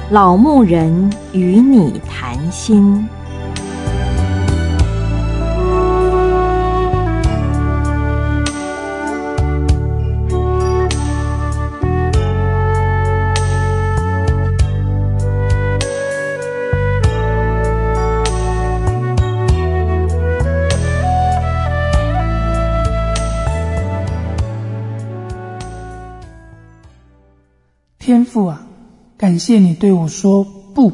老牧人与你谈心。 天父啊，感谢你对我说不。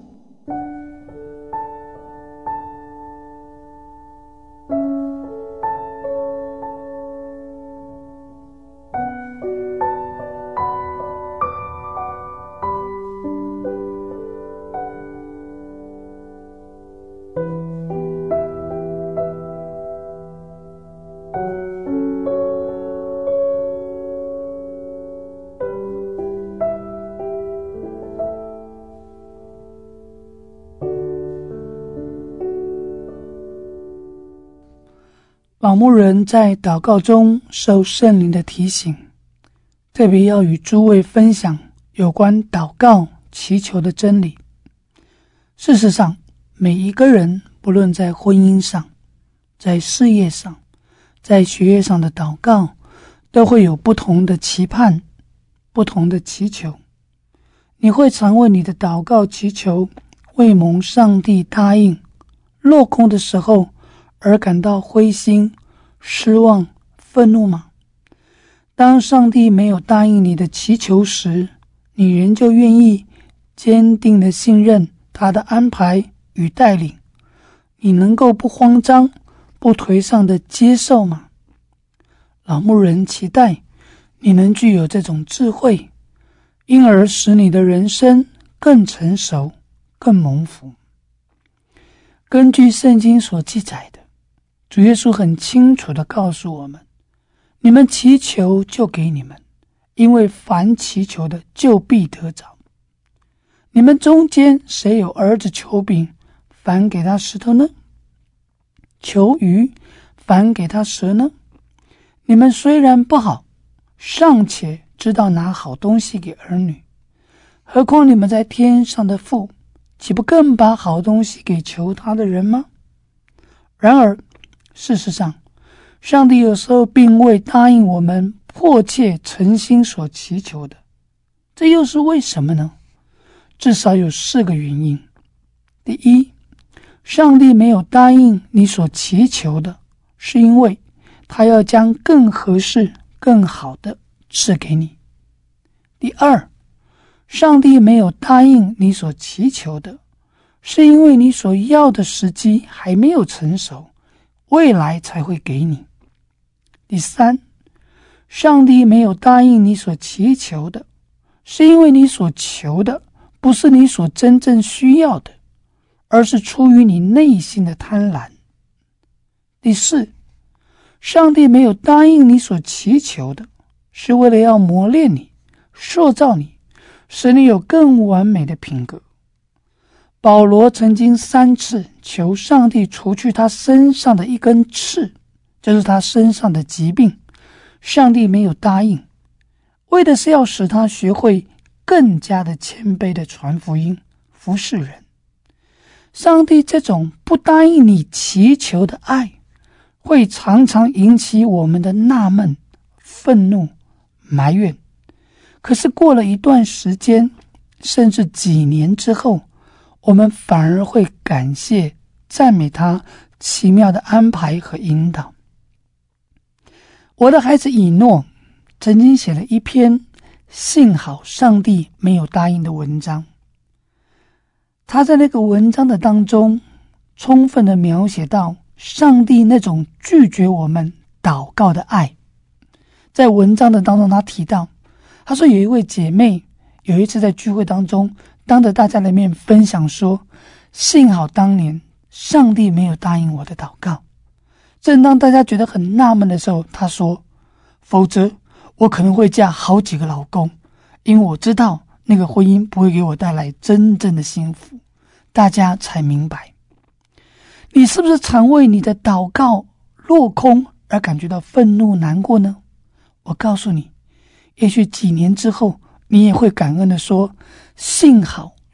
老牧人在祷告中受圣灵的提醒，特别要与诸位分享有关祷告祈求的真理。事实上，每一个人不论在婚姻上、在事业上、在学业上的祷告，都会有不同的期盼、不同的祈求。你会常为你的祷告祈求未蒙上帝答应、落空的时候而感到灰心、失望、愤怒吗？当上帝没有答应你的祈求时，你仍旧愿意坚定地信任他的安排与带领，你能够不慌张、不颓丧地接受吗？老牧人期待你能具有这种智慧，因而使你的人生更成熟、更蒙福。根据圣经所记载的，主耶稣很清楚地告诉我们，你们祈求就给你们，因为凡祈求的就必得着。你们中间谁有儿子求饼，反给他石头呢？求鱼，反给他蛇呢？你们虽然不好，尚且知道拿好东西给儿女，何况你们在天上的父，岂不更把好东西给求他的人吗？然而事实上，上帝有时候并未答应我们迫切诚心所祈求的，这又是为什么呢？至少有4个原因。第一，上帝没有答应你所祈求的，是因为他要将更合适、更好的赐给你。第二，上帝没有答应你所祈求的，是因为你所要的时机还没有成熟，未来才会给你。第三，上帝没有答应你所祈求的，是因为你所求的不是你所真正需要的，而是出于你内心的贪婪。第四，上帝没有答应你所祈求的，是为了要磨练你、塑造你，使你有更完美的品格。保罗曾经3次求上帝除去他身上的一根刺，就是他身上的疾病，上帝没有答应，为的是要使他学会更加的谦卑的传福音、服侍人。上帝这种不答应你祈求的爱，会常常引起我们的纳闷、愤怒、埋怨。可是过了一段时间，甚至几年之后，我们反而会感谢、赞美他奇妙的安排和引导。我的孩子以诺曾经写了一篇幸好上帝没有答应的文章。他在那个文章的当中充分的描写到上帝那种拒绝我们祷告的爱。在文章的当中他提到，他说有一位姐妹有一次在聚会当中当着大家的面分享说，幸好当年上帝没有答应我的祷告。正当大家觉得很纳闷的时候，他说，否则我可能会嫁好几个老公，因为我知道那个婚姻不会给我带来真正的幸福。大家才明白，你是不是常为你的祷告落空而感觉到愤怒难过呢？我告诉你，也许几年之后你也会感恩的说，幸好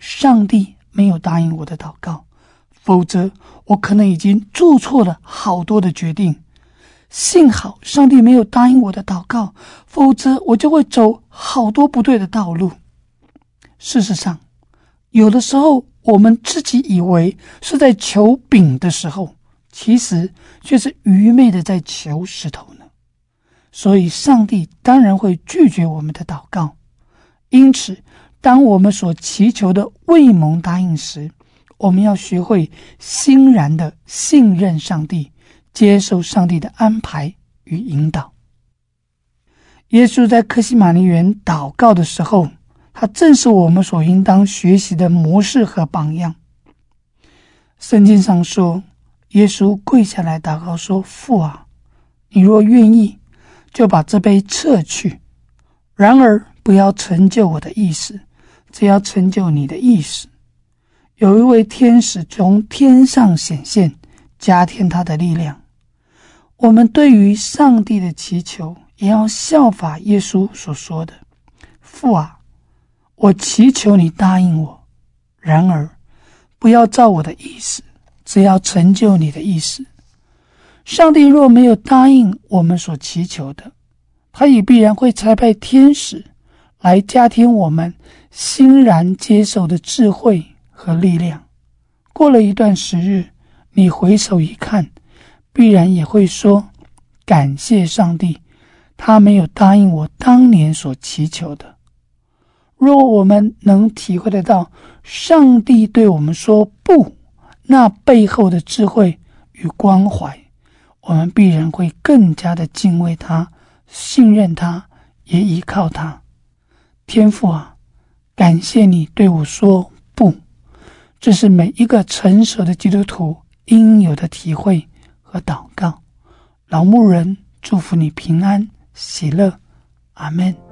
上帝没有答应我的祷告，否则我可能已经做错了好多的决定。幸好上帝没有答应我的祷告，否则我就会走好多不对的道路。事实上，有的时候我们自己以为是在求饼的时候，其实却是愚昧的在求石头呢。所以上帝当然会拒绝我们的祷告。因此当我们所祈求的未蒙答应时，我们要学会欣然的信任上帝，接受上帝的安排与引导。耶稣在客西马尼园祷告的时候，他正是我们所应当学习的模式和榜样。圣经上说，耶稣跪下来祷告说，父啊，你若愿意，就把这杯撤去，然而不要成就我的意思，只要成就你的意思。有一位天使从天上显现，加添他的力量。我们对于上帝的祈求，也要效法耶稣所说的，父啊，我祈求你答应我，然而不要照我的意思，只要成就你的意思。上帝若没有答应我们所祈求的，他也必然会差派天使来加添我们欣然接受的智慧和力量。过了一段时日，你回首一看，必然也会说，感谢上帝，他没有答应我当年所祈求的。若我们能体会得到上帝对我们说不，那背后的智慧与关怀，我们必然会更加的敬畏他，信任他，也依靠他。天父啊，感谢你对我说不，这是每一个成熟的基督徒应有的体会和祷告。老牧人祝福你平安喜乐，阿们。